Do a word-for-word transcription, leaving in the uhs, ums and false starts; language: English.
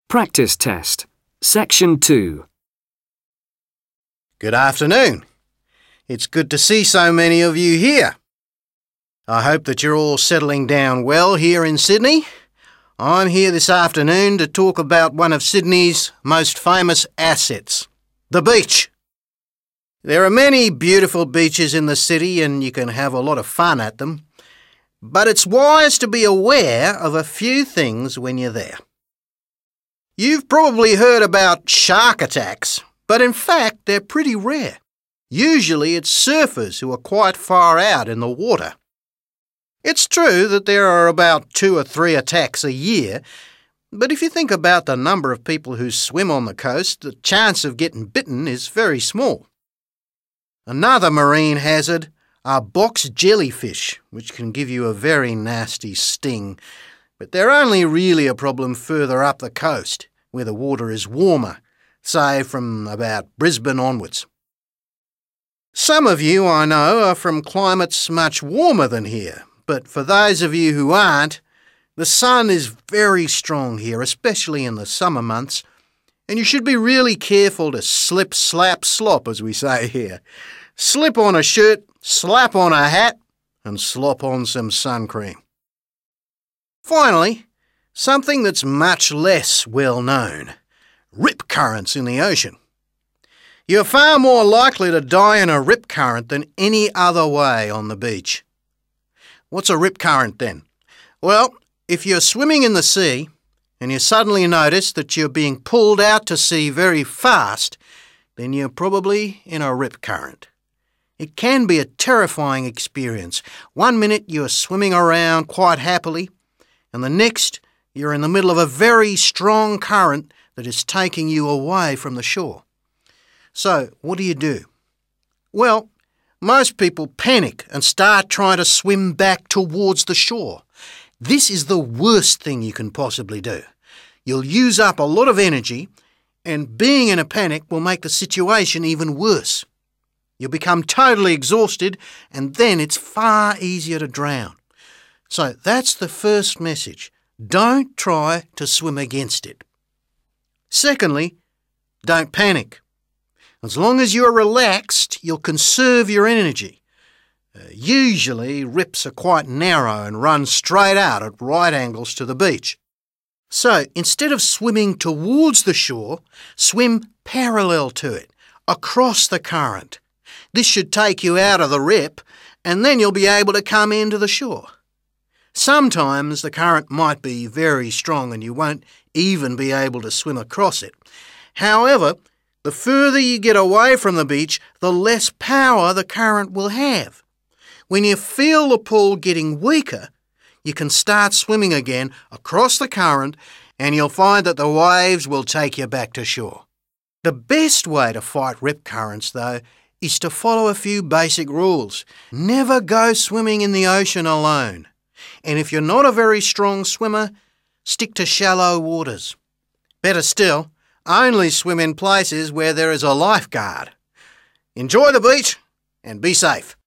Practice test. Section two. Good afternoon. It's good to see so many of you here. I hope that you're all settling down well here in Sydney. I'm here this afternoon to talk about one of Sydney's most famous assets, the beach. There are many beautiful beaches in the city and you can have a lot of fun at them, but it's wise to be aware of a few things when you're there. You've probably heard about shark attacks, but in fact they're pretty rare. Usually it's surfers who are quite far out in the water. It's true that there are about two or three attacks a year, but if you think about the number of people who swim on the coast, the chance of getting bitten is very small. Another marine hazard are box jellyfish, which can give you a very nasty sting, but they're only really a problem further up the coast, where the water is warmer, say from about Brisbane onwards. Some of you, I know, are from climates much warmer than here, but for those of you who aren't, the sun is very strong here, especially in the summer months, and you should be really careful to slip, slap, slop, as we say here. Slip on a shirt, slap on a hat, and slop on some sun cream. Finally, something that's much less well known, rip currents in the ocean. You're far more likely to die in a rip current than any other way on the beach. What's a rip current then? Well, if you're swimming in the sea and you suddenly notice that you're being pulled out to sea very fast, then you're probably in a rip current. It can be a terrifying experience. One minute you're swimming around quite happily, and the next you're in the middle of a very strong current that is taking you away from the shore. So, what do you do? Well, most people panic and start trying to swim back towards the shore. This is the worst thing you can possibly do. You'll use up a lot of energy, and being in a panic will make the situation even worse. You'll become totally exhausted, and then it's far easier to drown. So that's the first message. Don't try to swim against it. Secondly, don't panic. As long as you're relaxed, you'll conserve your energy. Uh, usually, rips are quite narrow and run straight out at right angles to the beach. So, instead of swimming towards the shore, swim parallel to it, across the current. This should take you out of the rip, and then you'll be able to come into the shore. Sometimes the current might be very strong and you won't even be able to swim across it. However, the further you get away from the beach, the less power the current will have. When you feel the pull getting weaker, you can start swimming again across the current and you'll find that the waves will take you back to shore. The best way to fight rip currents, though, is to follow a few basic rules. Never go swimming in the ocean alone. And if you're not a very strong swimmer, stick to shallow waters. Better still, only swim in places where there is a lifeguard. Enjoy the beach and be safe.